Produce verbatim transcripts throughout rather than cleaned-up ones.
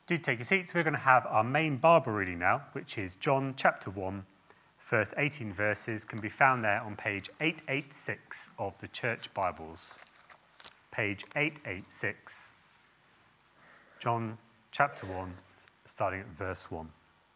Do take your seats. We're going to have our main Bible reading now, which is John chapter one, first eighteen verses, can be found there on page eight eighty-six of the Church Bibles. Page eight eighty-six, John chapter one, starting at verse one.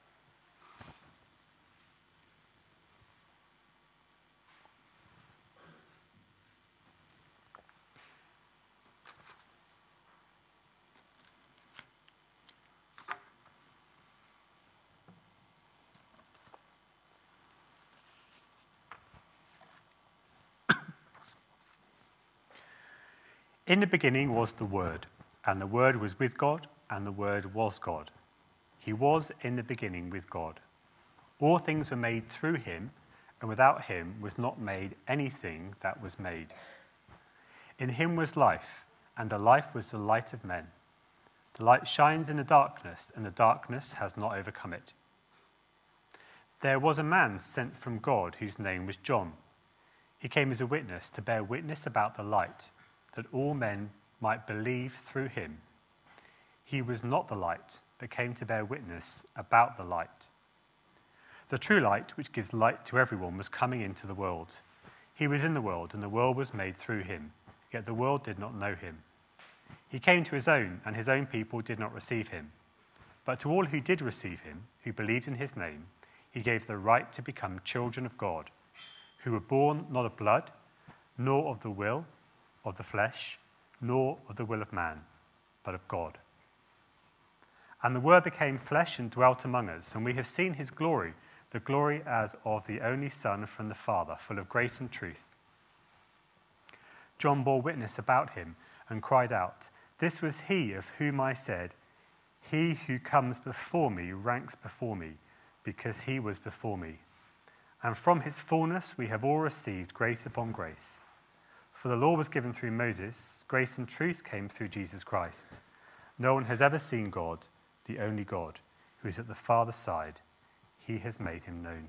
In the beginning was the Word, and the Word was with God, and the Word was God. He was in the beginning with God. All things were made through him, and without him was not made anything that was made. In him was life, and the life was the light of men. The light shines in the darkness, and the darkness has not overcome it. There was a man sent from God whose name was John. He came as a witness to bear witness about the light, that all men might believe through him. He was not the light, but came to bear witness about the light. The true light, which gives light to everyone, was coming into the world. He was in the world, and the world was made through him, yet the world did not know him. He came to his own, and his own people did not receive him. But to all who did receive him, who believed in his name, he gave the right to become children of God, who were born not of blood, nor of the will of the flesh, nor of the will of man, but of God. And the Word became flesh and dwelt among us, and we have seen his glory, the glory as of the only Son from the Father, full of grace and truth. John bore witness about him and cried out, "This was he of whom I said, 'He who comes before me ranks before me, because he was before me.' And from his fullness we have all received grace upon grace. For the law was given through Moses, grace and truth came through Jesus Christ. No one has ever seen God, the only God, who is at the Father's side. He has made him known."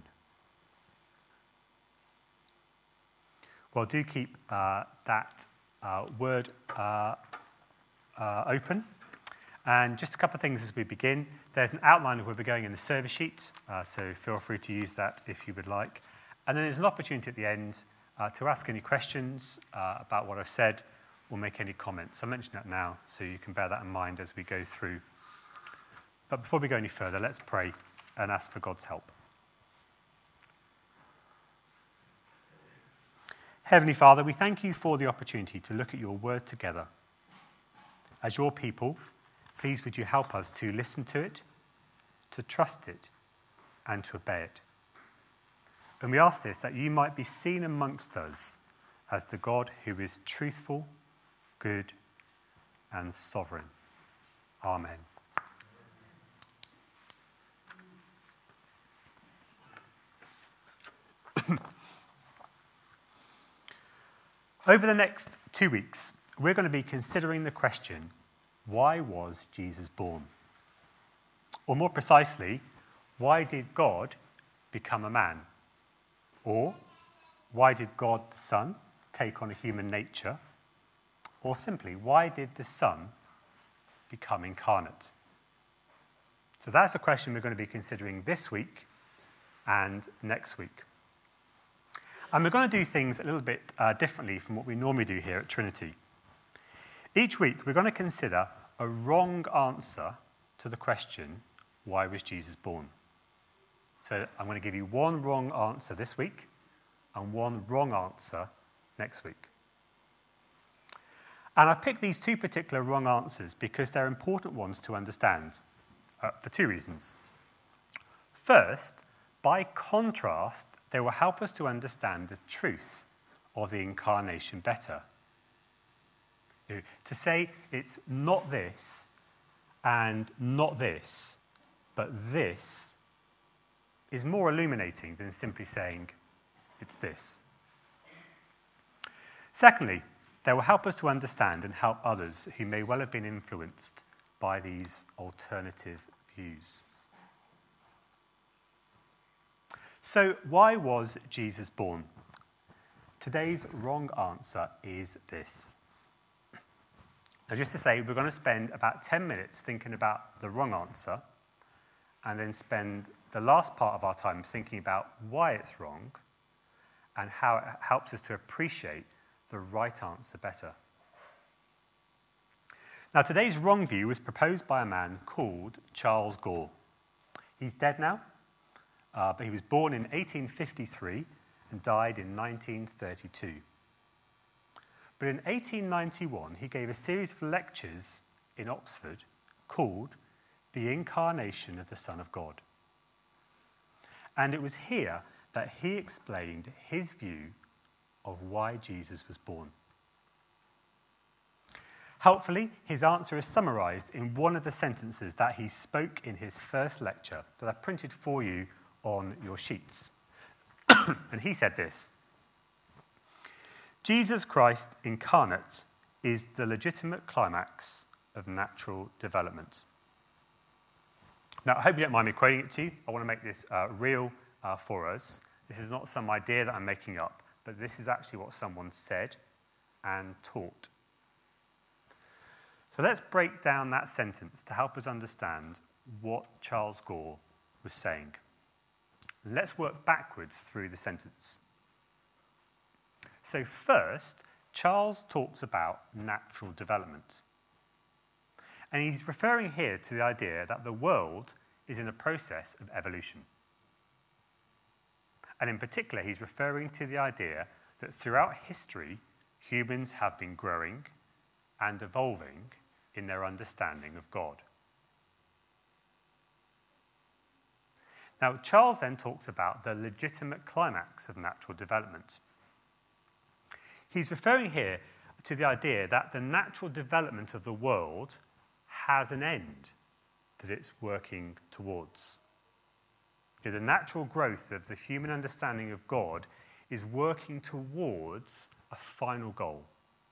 Well, do keep uh, that uh, word uh, uh, open. And just a couple of things as we begin. There's an outline of where we're going in the service sheet, uh, so feel free to use that if you would like. And then there's an opportunity at the end Uh, to ask any questions uh, about what I've said or make any comments. I mention that now, so you can bear that in mind as we go through. But before we go any further, let's pray and ask for God's help. Heavenly Father, we thank you for the opportunity to look at your word together. As your people, please would you help us to listen to it, to trust it, and to obey it. And we ask this, that you might be seen amongst us as the God who is truthful, good, and sovereign. Amen. Over the next two weeks, we're going to be considering the question, why was Jesus born? Or more precisely, why did God become a man? Or, why did God the Son take on a human nature? Or simply, why did the Son become incarnate? So that's the question we're going to be considering this week and next week. And we're going to do things a little bit uh, differently from what we normally do here at Trinity. Each week, we're going to consider a wrong answer to the question, why was Jesus born? So I'm going to give you one wrong answer this week and one wrong answer next week. And I picked these two particular wrong answers because they're important ones to understand uh, for two reasons. First, by contrast, they will help us to understand the truth of the incarnation better. You know, to say it's not this and not this, but this, is more illuminating than simply saying, it's this. Secondly, they will help us to understand and help others who may well have been influenced by these alternative views. So, why was Jesus born? Today's wrong answer is this. Now, just to say, we're going to spend about ten minutes thinking about the wrong answer, and then spend the last part of our time thinking about why it's wrong and how it helps us to appreciate the right answer better. Now, today's wrong view was proposed by a man called Charles Gore. He's dead now, uh, but he was born in eighteen fifty-three and died in nineteen thirty-two. But in eighteen ninety-one, he gave a series of lectures in Oxford called The Incarnation of the Son of God. And it was here that he explained his view of why Jesus was born. Helpfully, his answer is summarized in one of the sentences that he spoke in his first lecture that I printed for you on your sheets. And he said this: Jesus Christ incarnate is the legitimate climax of natural development. Now, I hope you don't mind me quoting it to you. I want to make this uh, real uh, for us. This is not some idea that I'm making up, but this is actually what someone said and taught. So let's break down that sentence to help us understand what Charles Gore was saying. Let's work backwards through the sentence. So first, Charles talks about natural development. And he's referring here to the idea that the world is in a process of evolution. And in particular, he's referring to the idea that throughout history, humans have been growing and evolving in their understanding of God. Now, Charles then talks about the legitimate climax of natural development. He's referring here to the idea that the natural development of the world has an end that it's working towards. You know, the natural growth of the human understanding of God is working towards a final goal.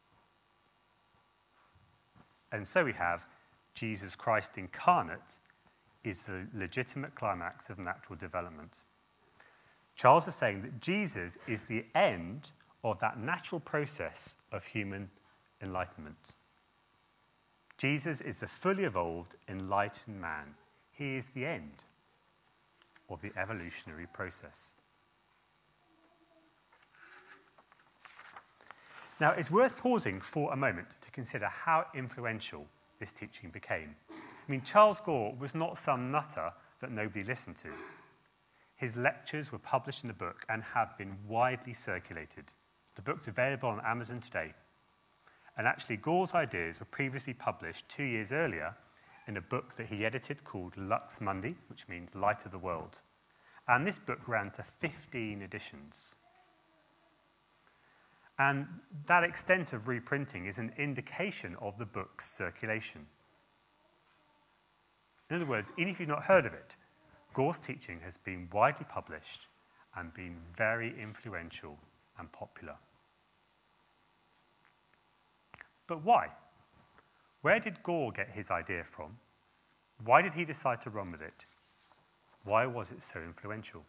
And so we have Jesus Christ incarnate is the legitimate climax of natural development. Charles is saying that Jesus is the end of that natural process of human enlightenment. Jesus is the fully evolved, enlightened man. He is the end of the evolutionary process. Now, it's worth pausing for a moment to consider how influential this teaching became. I mean, Charles Gore was not some nutter that nobody listened to. His lectures were published in a book and have been widely circulated. The book's available on Amazon today. And actually, Gore's ideas were previously published two years earlier in a book that he edited called Lux Mundi, which means Light of the World. And this book ran to fifteen editions. And that extent of reprinting is an indication of the book's circulation. In other words, even if you've not heard of it, Gore's teaching has been widely published and been very influential and popular. But why? Where did Gore get his idea from? Why did he decide to run with it? Why was it so influential?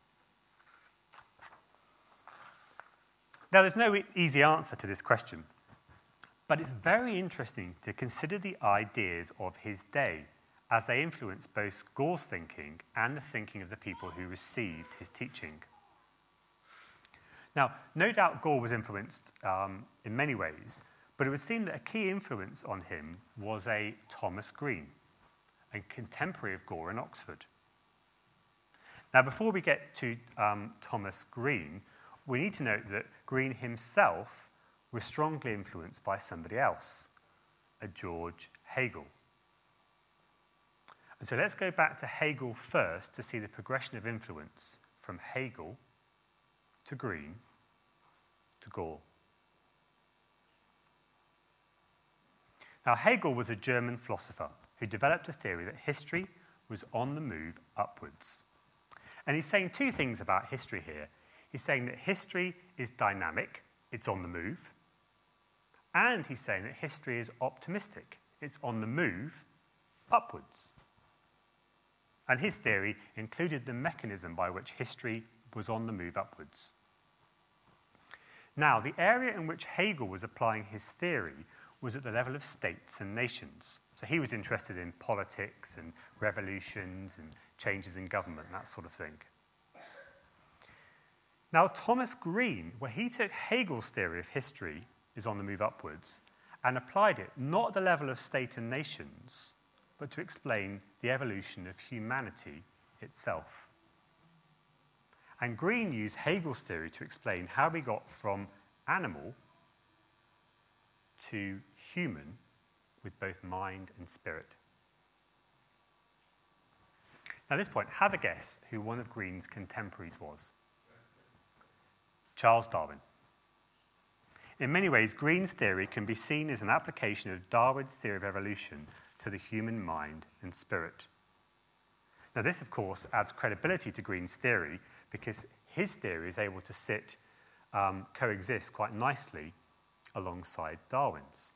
Now, there's no easy answer to this question, but it's very interesting to consider the ideas of his day as they influence both Gore's thinking and the thinking of the people who received his teaching. Now, no doubt Gore was influenced um, in many ways, but it would seem that a key influence on him was a Thomas Green, a contemporary of Gore in Oxford. Now, before we get to um, Thomas Green, we need to note that Green himself was strongly influenced by somebody else, a George Hegel. And so let's go back to Hegel first to see the progression of influence from Hegel to Green to Gore. Now, Hegel was a German philosopher who developed a theory that history was on the move upwards. And he's saying two things about history here. He's saying that history is dynamic, it's on the move, and he's saying that history is optimistic, it's on the move upwards. And his theory included the mechanism by which history was on the move upwards. Now, the area in which Hegel was applying his theory was at the level of states and nations. So he was interested in politics and revolutions and changes in government, that sort of thing. Now, Thomas Green, where he took Hegel's theory of history is on the move upwards and applied it not at the level of state and nations, but to explain the evolution of humanity itself. And Green used Hegel's theory to explain how we got from animal to human with both mind and spirit. Now, at this point, have a guess who one of Green's contemporaries was. Charles Darwin. In many ways, Green's theory can be seen as an application of Darwin's theory of evolution to the human mind and spirit. Now, this, of course, adds credibility to Green's theory because his theory is able to sit, um, coexist quite nicely alongside Darwin's.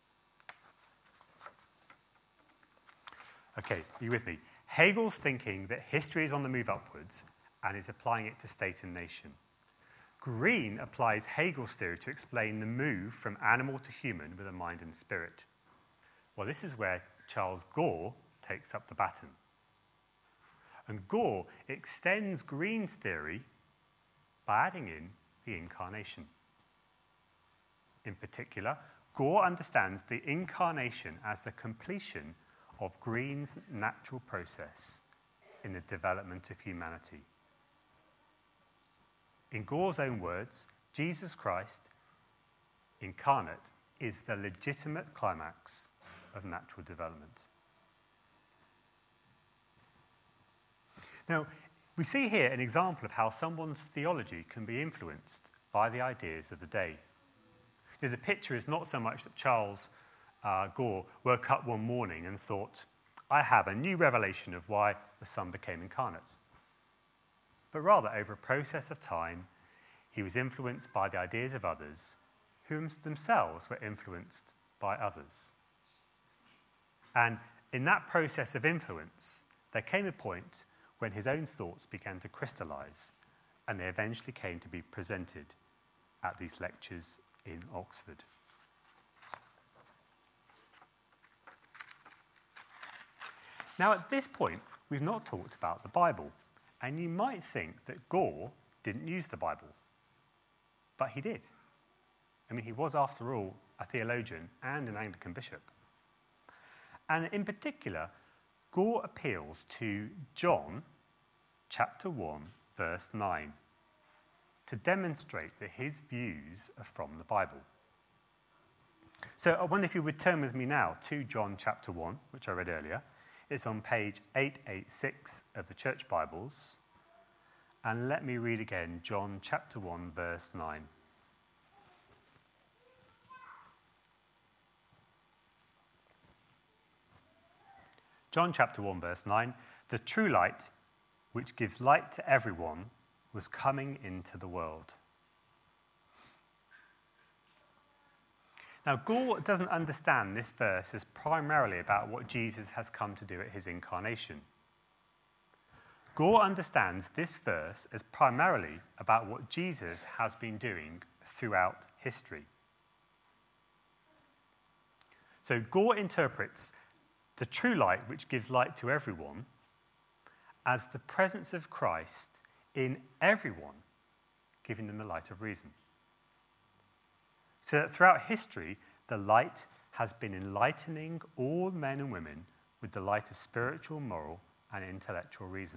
Okay, are you with me? Hegel's thinking that history is on the move upwards and is applying it to state and nation. Green applies Hegel's theory to explain the move from animal to human with a mind and spirit. Well, this is where Charles Gore takes up the baton. And Gore extends Green's theory by adding in the incarnation. In particular, Gore understands the incarnation as the completion of Green's natural process in the development of humanity. In Gore's own words, Jesus Christ, incarnate, is the legitimate climax of natural development. Now, we see here an example of how someone's theology can be influenced by the ideas of the day. You know, the picture is not so much that Charles uh, Gore woke up one morning and thought, I have a new revelation of why the Son became incarnate. But rather, over a process of time, he was influenced by the ideas of others, whom themselves were influenced by others. And in that process of influence, there came a point when his own thoughts began to crystallize, and they eventually came to be presented at these lectures in Oxford. Now, at this point, we've not talked about the Bible, and you might think that Gore didn't use the Bible, but he did. I mean, he was, after all, a theologian and an Anglican bishop. And in particular, Gore appeals to John chapter one, verse nine, to demonstrate that his views are from the Bible. So I wonder if you would turn with me now to John chapter one, which I read earlier. It's on page eight eighty-six of the Church Bibles. And let me read again John chapter one, verse nine. John chapter one, verse nine, the true light, which gives light to everyone, was coming into the world. Now, Gore doesn't understand this verse as primarily about what Jesus has come to do at his incarnation. Gore understands this verse as primarily about what Jesus has been doing throughout history. So Gore interprets the true light, which gives light to everyone, as the presence of Christ in everyone, giving them the light of reason. So that throughout history, the light has been enlightening all men and women with the light of spiritual, moral, and intellectual reason.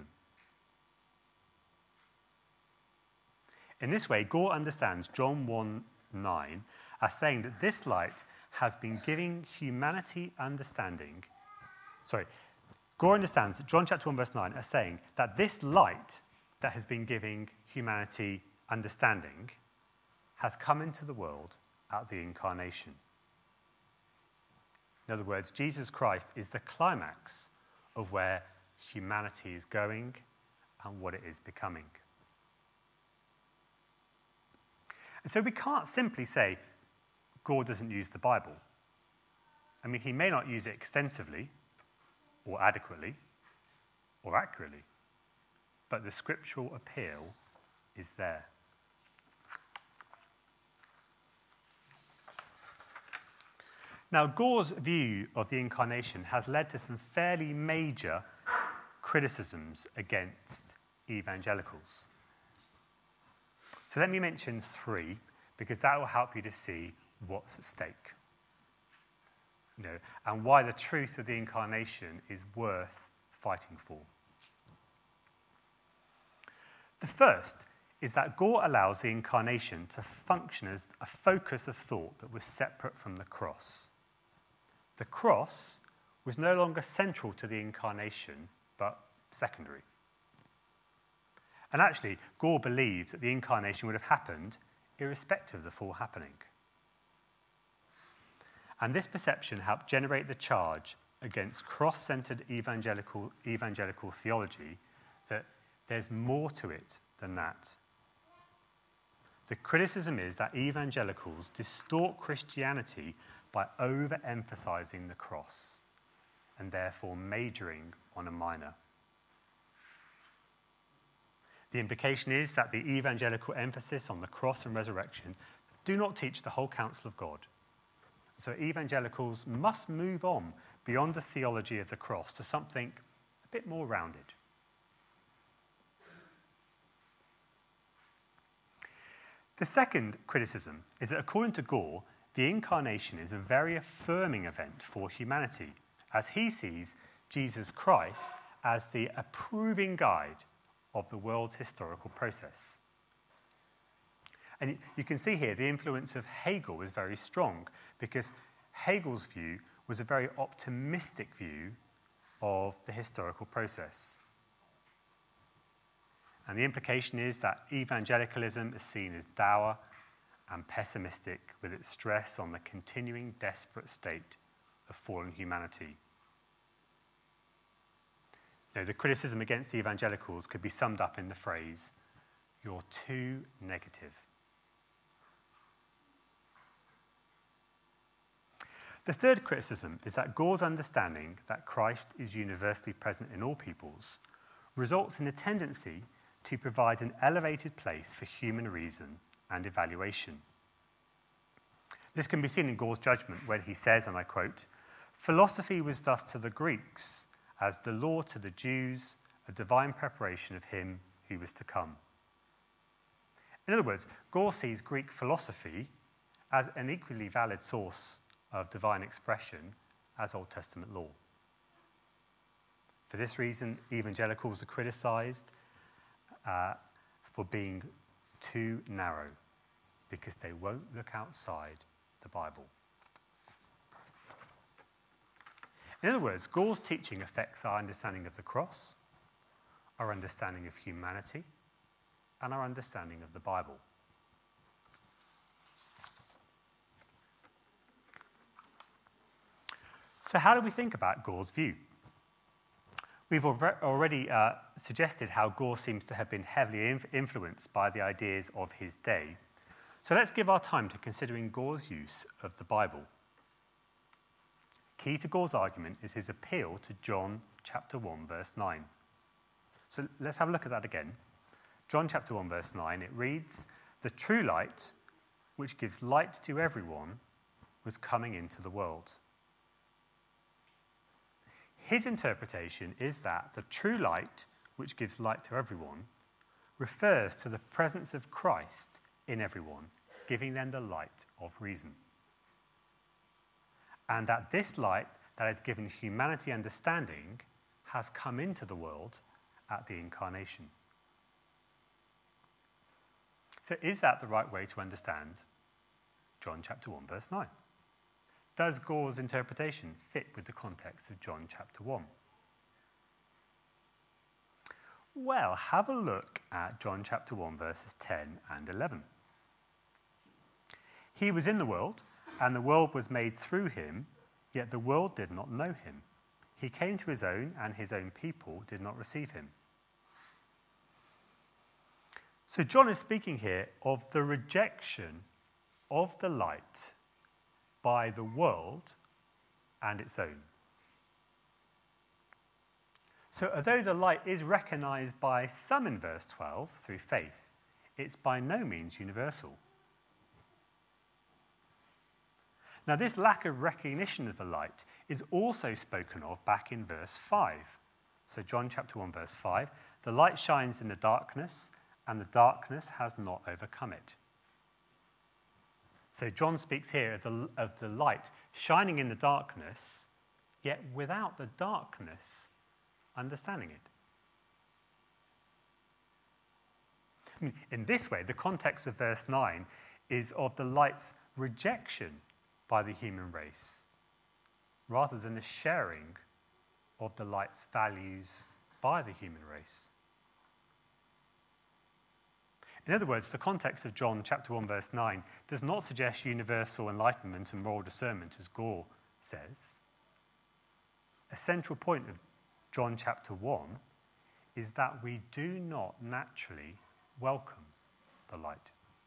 In this way, Gore understands John one nine as saying that this light has been giving humanity understanding. Sorry, Gore understands that John chapter one verse nine as saying that this light that has been giving humanity understanding has come into the world at the incarnation. In other words, Jesus Christ is the climax of where humanity is going and what it is becoming. And so we can't simply say Gore doesn't use the Bible. I mean, he may not use it extensively or adequately or accurately, but the scriptural appeal is there. Now, Gore's view of the incarnation has led to some fairly major criticisms against evangelicals. So let me mention three, because that will help you to see what's at stake. You know, and why the truth of the incarnation is worth fighting for. The first is that Gore allows the incarnation to function as a focus of thought that was separate from the cross. The cross was no longer central to the incarnation, but secondary. And actually, Gore believed that the incarnation would have happened irrespective of the full happening. And this perception helped generate the charge against cross-centered evangelical, evangelical theology that there's more to it than that. The criticism is that evangelicals distort Christianity by overemphasizing the cross and therefore majoring on a minor. The implication is that the evangelical emphasis on the cross and resurrection do not teach the whole counsel of God. So evangelicals must move on beyond the theology of the cross to something a bit more rounded. The second criticism is that according to Gore, the incarnation is a very affirming event for humanity, as he sees Jesus Christ as the approving guide of the world's historical process. And you can see here the influence of Hegel is very strong, because Hegel's view was a very optimistic view of the historical process. And the implication is that evangelicalism is seen as dour and pessimistic, with its stress on the continuing desperate state of fallen humanity. Now, the criticism against evangelicals could be summed up in the phrase, "You're too negative." The third criticism is that Gore's understanding that Christ is universally present in all peoples results in a tendency to provide an elevated place for human reason and evaluation. This can be seen in Gore's judgment when he says, and I quote, "Philosophy was thus to the Greeks as the law to the Jews, a divine preparation of him who was to come." In other words, Gore sees Greek philosophy as an equally valid source of divine expression as Old Testament law. For this reason, evangelicals are criticized uh, for being too narrow, because they won't look outside the Bible. In other words, Gore's teaching affects our understanding of the cross, our understanding of humanity, and our understanding of the Bible. So how do we think about Gore's view? We've already uh, suggested how Gore seems to have been heavily inf- influenced by the ideas of his day. So let's give our time to considering Gore's use of the Bible. Key to Gore's argument is his appeal to John chapter one, verse nine. So let's have a look at that again. John chapter one, verse nine, it reads, "The true light, which gives light to everyone, was coming into the world." His interpretation is that the true light, which gives light to everyone, refers to the presence of Christ in everyone, giving them the light of reason. And that this light that has given humanity understanding has come into the world at the incarnation. So is that the right way to understand John chapter one, verse nine? Does Gore's interpretation fit with the context of John chapter one? Well, have a look at John chapter one, verses ten and eleven. "He was in the world, and the world was made through him, yet the world did not know him. He came to his own, and his own people did not receive him." So John is speaking here of the rejection of the light by the world and its own. So although the light is recognized by some in verse twelve through faith, it's by no means universal. Now, this lack of recognition of the light is also spoken of back in verse five. So John chapter one, verse five, the light shines in the darkness, and the darkness has not overcome it. So John speaks here of the, of the light shining in the darkness, yet without the darkness understanding it. In this way, the context of verse nine is of the light's rejection by the human race, rather than the sharing of the light's values by the human race. In other words, the context of John chapter one, verse nine does not suggest universal enlightenment and moral discernment, as Gore says. A central point of John chapter one is that we do not naturally welcome the light.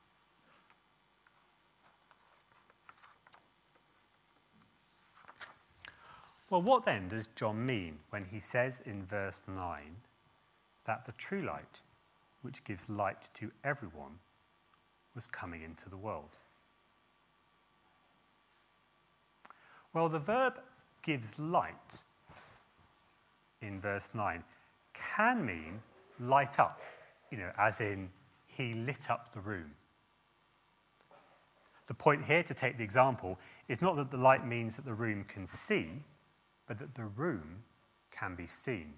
Well, what then does John mean when he says in verse nine that the true light, which gives light to everyone, was coming into the world? Well, the verb gives light in verse nine can mean light up, you know, as in he lit up the room. The point here, to take the example, is not that the light means that the room can see, but that the room can be seen.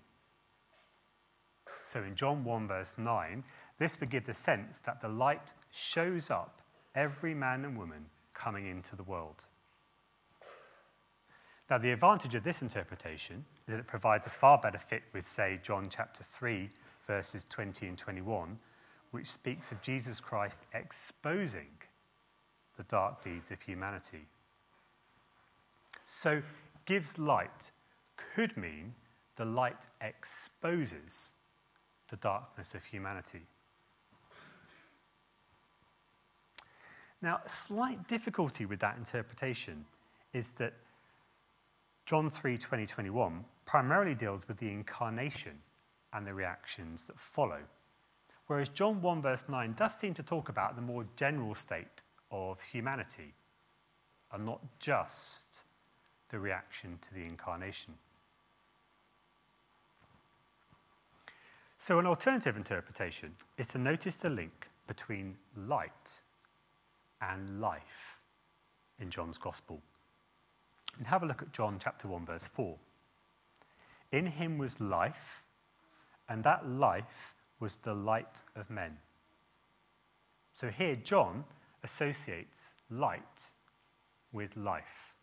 So in John one, verse nine, this would give the sense that the light shows up every man and woman coming into the world. Now, the advantage of this interpretation is that it provides a far better fit with, say, John chapter three, verses twenty and twenty-one, which speaks of Jesus Christ exposing the dark deeds of humanity. So, gives light could mean the light exposes the darkness of humanity. Now, a slight difficulty with that interpretation is that John three, twenty, twenty-one primarily deals with the incarnation and the reactions that follow, whereas John one, verse nine does seem to talk about the more general state of humanity and not just the reaction to the incarnation. So an alternative interpretation is to notice the link between light and life in John's Gospel. And have a look at John chapter one, verse four. In him was life, and that life was the light of men. So here John associates light with life.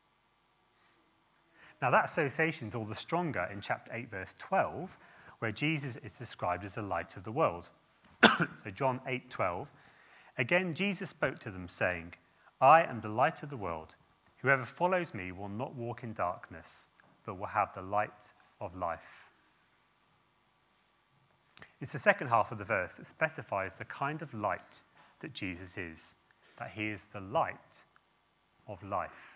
Now that association is all the stronger in chapter eight, verse twelve, where Jesus is described as the light of the world. So John eight, twelve. Again, Jesus spoke to them, saying, I am the light of the world. Whoever follows me will not walk in darkness, but will have the light of life. It's the second half of the verse that specifies the kind of light that Jesus is, that he is the light of life.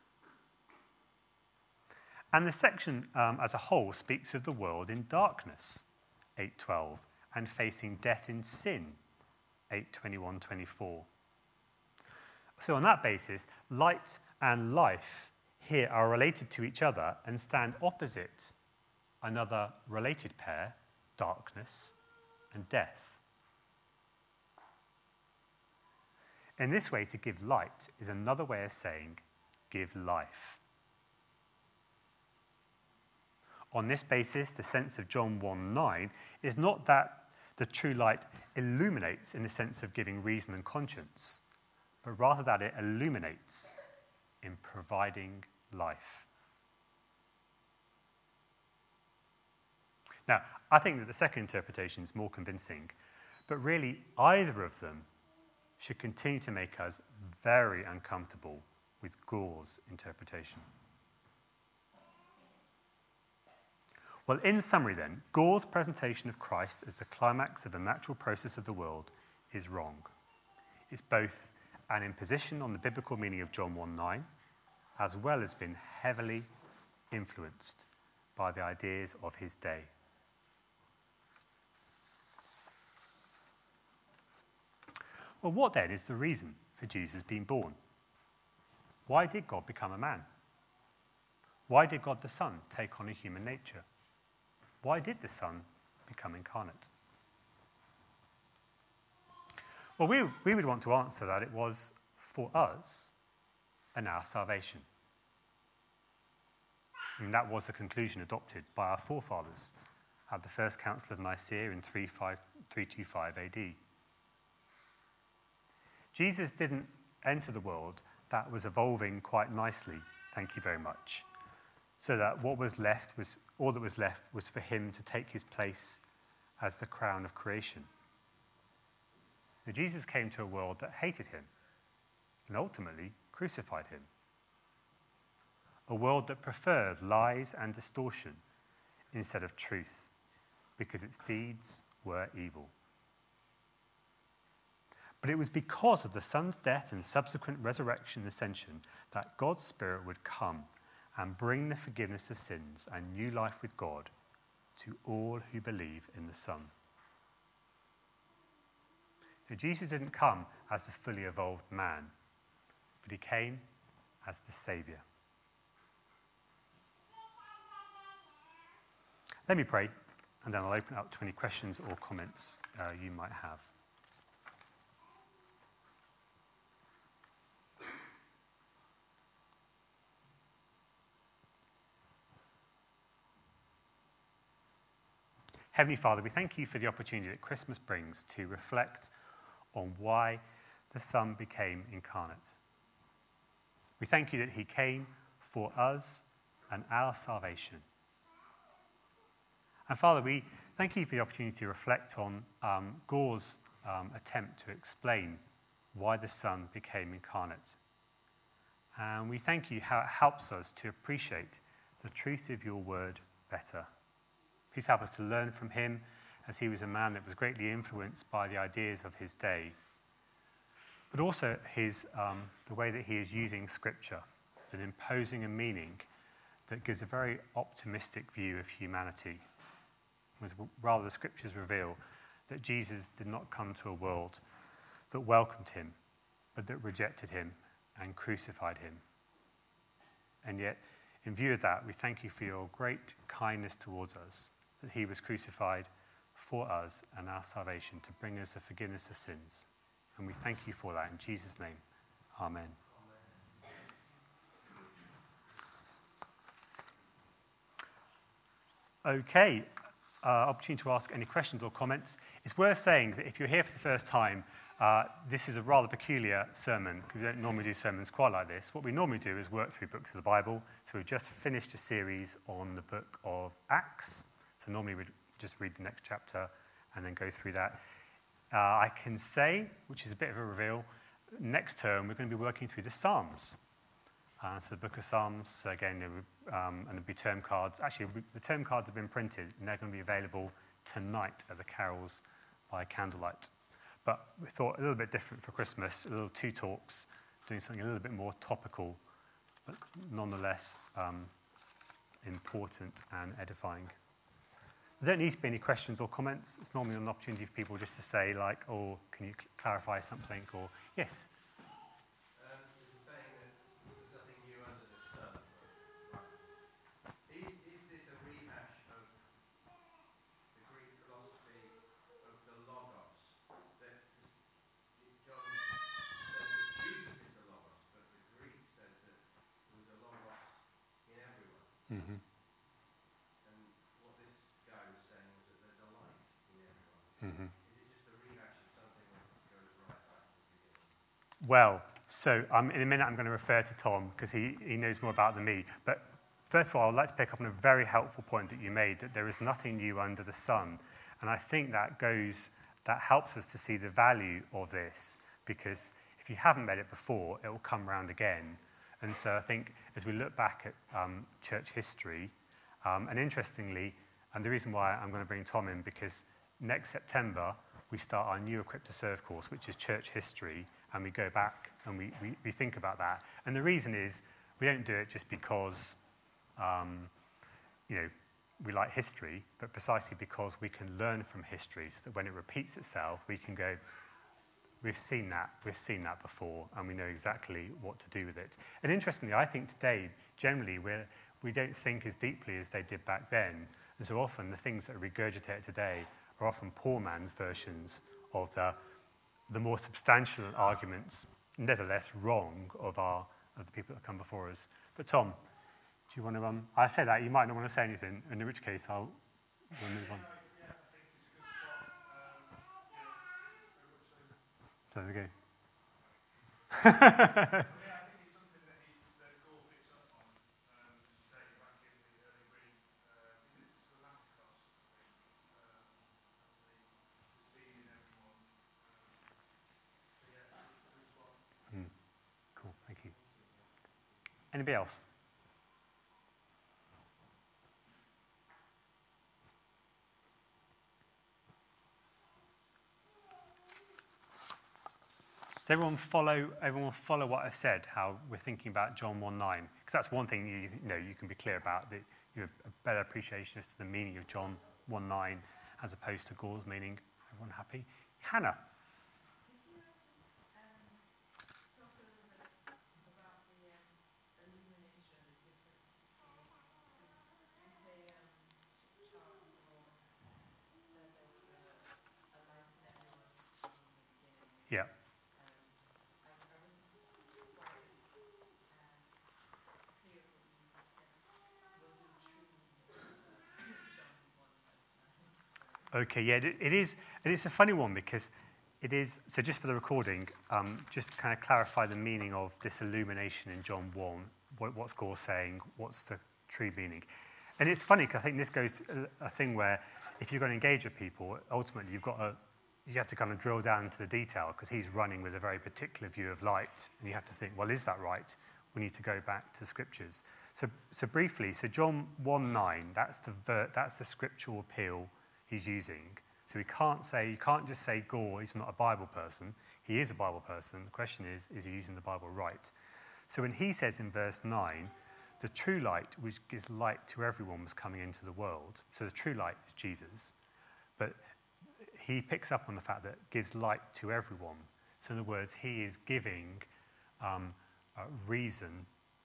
And the section um, as a whole speaks of the world in darkness, eight twelve, and facing death in sin, eight twenty-one, twenty-four. So on that basis, light and life here are related to each other and stand opposite another related pair, darkness and death. In this way, to give light is another way of saying give life. On this basis, the sense of John one nine is not that the true light illuminates in the sense of giving reason and conscience, but rather that it illuminates in providing life. Now, I think that the second interpretation is more convincing, but really either of them should continue to make us very uncomfortable with Gore's interpretation. Well, in summary then, Gore's presentation of Christ as the climax of the natural process of the world is wrong. It's both an imposition on the biblical meaning of John one nine, as well as been heavily influenced by the ideas of his day. Well, what then is the reason for Jesus being born? Why did God become a man? Why did God the Son take on a human nature? Why did the Son become incarnate? Well, we, we would want to answer that it was for us and our salvation. And that was the conclusion adopted by our forefathers at the First Council of Nicaea in three twenty-five A D. Jesus didn't enter the world that was evolving quite nicely, thank you very much, so that what was left was, all that was left was for him to take his place as the crown of creation. Now, Jesus came to a world that hated him and ultimately crucified him. A world that preferred lies and distortion instead of truth, because its deeds were evil. But it was because of the Son's death and subsequent resurrection and ascension that God's Spirit would come and bring the forgiveness of sins and new life with God to all who believe in the Son. So Jesus didn't come as a fully evolved man, but he came as the Saviour. Let me pray, and then I'll open up to any questions or comments uh, you might have. Heavenly Father, we thank you for the opportunity that Christmas brings to reflect on why the Son became incarnate. We thank you that he came for us and our salvation. And Father, we thank you for the opportunity to reflect on um, Gore's um, attempt to explain why the Son became incarnate. And we thank you how it helps us to appreciate the truth of your word better. Please help us to learn from him, as he was a man that was greatly influenced by the ideas of his day, but also his, um, the way that he is using Scripture and imposing a meaning that gives a very optimistic view of humanity. Rather, the Scriptures reveal that Jesus did not come to a world that welcomed him, but that rejected him and crucified him. And yet, in view of that, we thank you for your great kindness towards us, that he was crucified for us and our salvation to bring us the forgiveness of sins. And we thank you for that in Jesus' name. Amen. Okay, uh, opportunity to ask any questions or comments. It's worth saying that if you're here for the first time, uh, this is a rather peculiar sermon, because we don't normally do sermons quite like this. What we normally do is work through books of the Bible. So we've just finished a series on the book of Acts. So normally we'd just read the next chapter and then go through that. Uh, I can say, which is a bit of a reveal, next term we're going to be working through the Psalms. Uh, so the book of Psalms, so again, um, and there'll be term cards. Actually, the term cards have been printed, and they're going to be available tonight at the carols by candlelight. But we thought a little bit different for Christmas, a little two talks, doing something a little bit more topical, but nonetheless um, important and edifying. There don't need to be any questions or comments. It's normally an opportunity for people just to say, like, oh, can you cl- clarify something? Or, yes? Um, there's a saying that there's nothing new under the sun. Is, is this a rehash of the Greek philosophy of the Logos? That John says that Jesus is the Logos, but the Greek said that there was a Logos in everyone. Mm-hmm. Mm-hmm. Is it just a rehash of something that goes right back to the beginning? Well, so um, in a minute I'm going to refer to Tom, because he, he knows more about than me. But first of all, I'd like to pick up on a very helpful point that you made, that there is nothing new under the sun. And I think that goes, that helps us to see the value of this, because if you haven't read it before, it will come round again. And so I think as we look back at um, church history, um, and interestingly, and the reason why I'm going to bring Tom in, because next September, we start our new Equipped to Serve course, which is church history, and we go back and we, we, we think about that. And the reason is, we don't do it just because, um, you know, we like history, but precisely because we can learn from history, so that when it repeats itself, we can go, we've seen that. We've seen that before, and we know exactly what to do with it. And interestingly, I think today, generally, we're, we don't think as deeply as they did back then. And so often, the things that are regurgitated today are often poor man's versions of the, the more substantial arguments, nevertheless wrong, of, our, of the people that come before us. But Tom, do you want to, um, I say that, you might not want to say anything, in which case I'll we'll move on. So there we go. Mm. Cool, thank you. Anybody else? Does everyone follow, everyone follow what I've said, how we're thinking about John one nine? Because that's one thing you, you know you can be clear about, that you have a better appreciation as to the meaning of John one nine as opposed to Gore's meaning. Everyone happy? Hannah? Yeah. Okay, yeah, it, it is. It is a funny one because it is. So, just for the recording, um, just to kind of clarify the meaning of this illumination in John one. What, what's Gore saying? What's the true meaning? And it's funny because I think this goes to a, a thing where if you're going to engage with people, ultimately you've got to you have to kind of drill down to the detail because he's running with a very particular view of light, and you have to think, well, is that right? We need to go back to the scriptures. So, so briefly, so John one nine. That's the ver- that's the scriptural appeal he's using. So we can't say, you can't just say Gore, he's not a Bible person. He is a Bible person. The question is, is he using the Bible right? So when he says in verse nine, the true light, which gives light to everyone, was coming into the world. So the true light is Jesus. But he picks up on the fact that gives light to everyone. So in other words, he is giving um, a reason,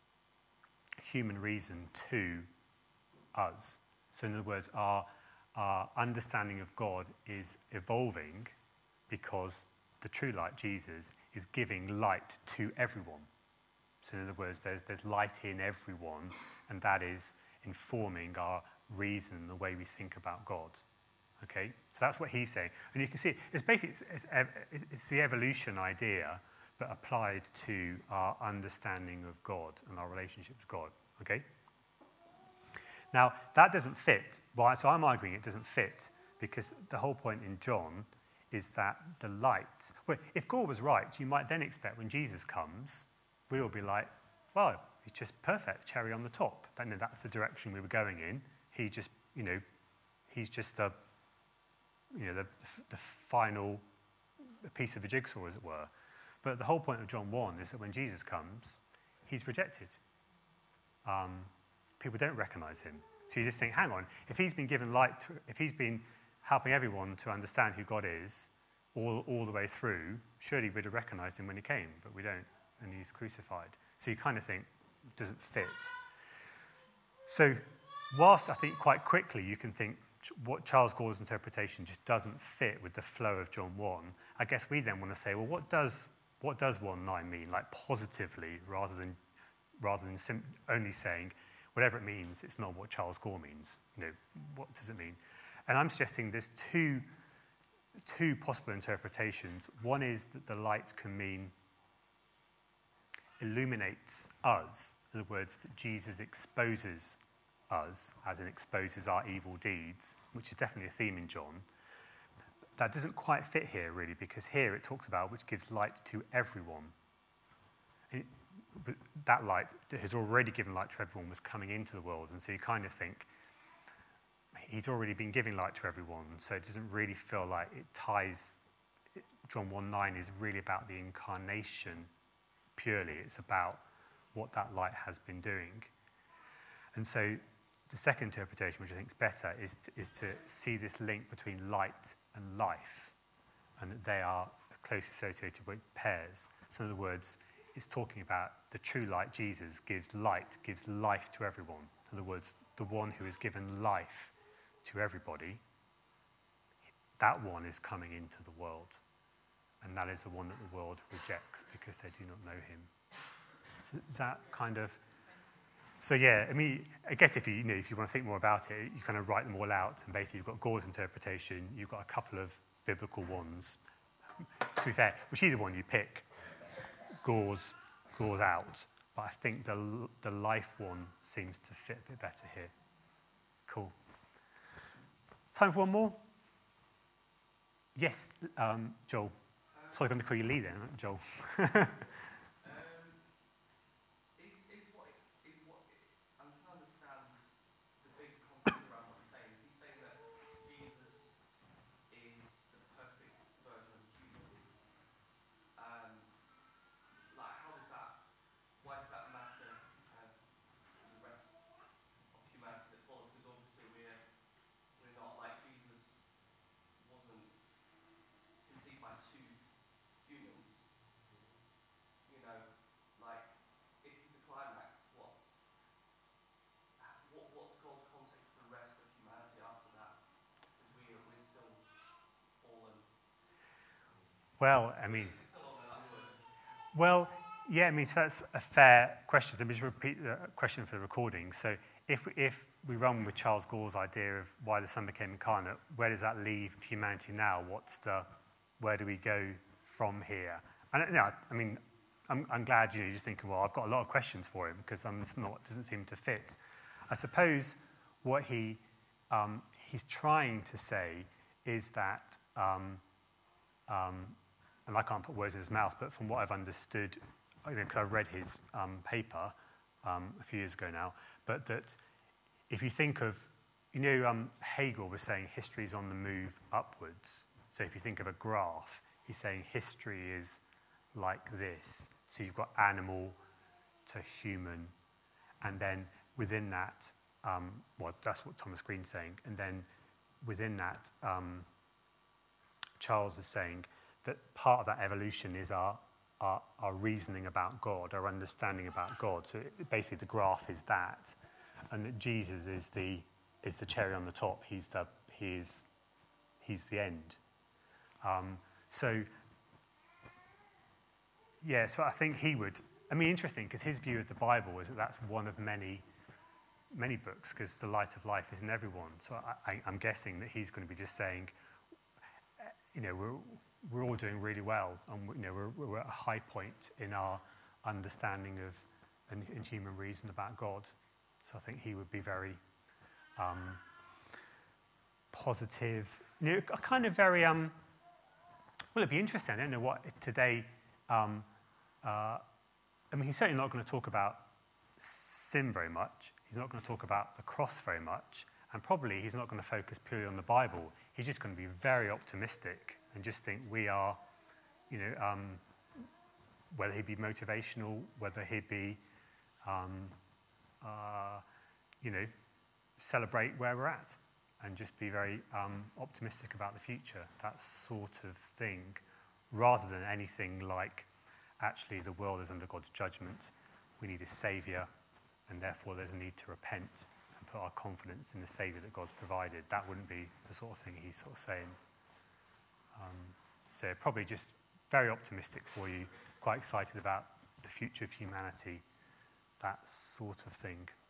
human reason, to us. So in other words, our Our understanding of God is evolving because the true light, Jesus, is giving light to everyone. So in other words, there's, there's light in everyone, and that is informing our reason, the way we think about God. Okay? So that's what he's saying. And you can see, it's basically, it's, it's, it's the evolution idea, but applied to our understanding of God and our relationship with God. Okay? Now, that doesn't fit. Well, so I'm arguing it doesn't fit because the whole point in John is that the light... Well, if Gore was right, you might then expect when Jesus comes, we'll be like, well, he's just perfect, cherry on the top. Then that's the direction we were going in. He just, you know, he's just the, you know, the, the final piece of the jigsaw, as it were. But the whole point of John one is that when Jesus comes, he's rejected. Um... People don't recognize him. So you just think, hang on, if he's been given light, to, if he's been helping everyone to understand who God is all, all the way through, surely we'd have recognized him when he came, but we don't, and he's crucified. So you kind of think, it doesn't fit. So whilst I think quite quickly you can think what Charles Gore's interpretation just doesn't fit with the flow of John one, I guess we then want to say, well, what does what does one nine mean, like positively, rather than rather than sim- only saying, whatever it means, it's not what Charles Gore means. You know, what does it mean? And I'm suggesting there's two, two possible interpretations. One is that the light can mean illuminates us. In other words, that Jesus exposes us, as in exposes our evil deeds, which is definitely a theme in John. That doesn't quite fit here, really, because here it talks about which gives light to everyone. It, But that light that has already given light to everyone was coming into the world. And so you kind of think, he's already been giving light to everyone. So it doesn't really feel like it ties, John one nine is really about the incarnation purely. It's about what that light has been doing. And so the second interpretation, which I think is better, is to, is to see this link between light and life. And that they are closely associated with pairs. So in other words, it's talking about the true light, Jesus, gives light, gives life to everyone. In other words, the one who has given life to everybody, that one is coming into the world. And that is the one that the world rejects because they do not know him. So is that kind of... So yeah, I mean, I guess if you, you know, if you want to think more about it, you kind of write them all out, and basically you've got Gore's interpretation, you've got a couple of biblical ones. To be fair, whichever one you pick, Gore's, Gore's out, but I think the the life one seems to fit a bit better here. Cool. Time for one more? Yes, um, Joel. Sorry, I'm going to call you Lee then, Joel. Well, I mean, well, yeah, I mean, so that's a fair question. So let me just repeat the question for the recording. So if, if we run with Charles Gore's idea of why the Son became incarnate, where does that leave humanity now? What's the, where do we go from here? And you know, I mean, I'm, I'm glad, you know, you're just thinking, well, I've got a lot of questions for him because I'm just not, doesn't seem to fit. I suppose what he, um, he's trying to say is that, um, um, and I can't put words in his mouth, but from what I've understood, you know, because I've read his um, paper um, a few years ago now, but that if you think of, you know, um, Hegel was saying history is on the move upwards. So if you think of a graph, he's saying history is like this. So you've got animal to human, and then within that, um, well, that's what Thomas Green's saying, and then within that, um, Charles is saying that part of that evolution is our, our, our reasoning about God, our understanding about God. So it, basically the graph is that, and that Jesus is the, is the cherry on the top. He's the, he is, he's the end. Um, so, yeah, so I think he would, I mean, interesting, because his view of the Bible is that that's one of many, many books, because the light of life is in everyone. So I, I, I'm guessing that he's going to be just saying, you know, we're, we're all doing really well, and you know, we're, we're at a high point in our understanding of and, and human reason about God. So I think he would be very um, positive, you know, kind of very, um, well, it'd be interesting. I don't know what today, um, uh, I mean, he's certainly not going to talk about sin very much. He's not going to talk about the cross very much. And probably he's not going to focus purely on the Bible. He's just going to be very optimistic and just think we are, you know, um, whether he be motivational, whether he be, um, uh, you know, celebrate where we're at and just be very um, optimistic about the future, that sort of thing, rather than anything like, actually, the world is under God's judgment. We need a saviour, and therefore there's a need to repent and put our confidence in the saviour that God's provided. That wouldn't be the sort of thing he's sort of saying. Um, so probably just very optimistic for you, quite excited about the future of humanity, that sort of thing.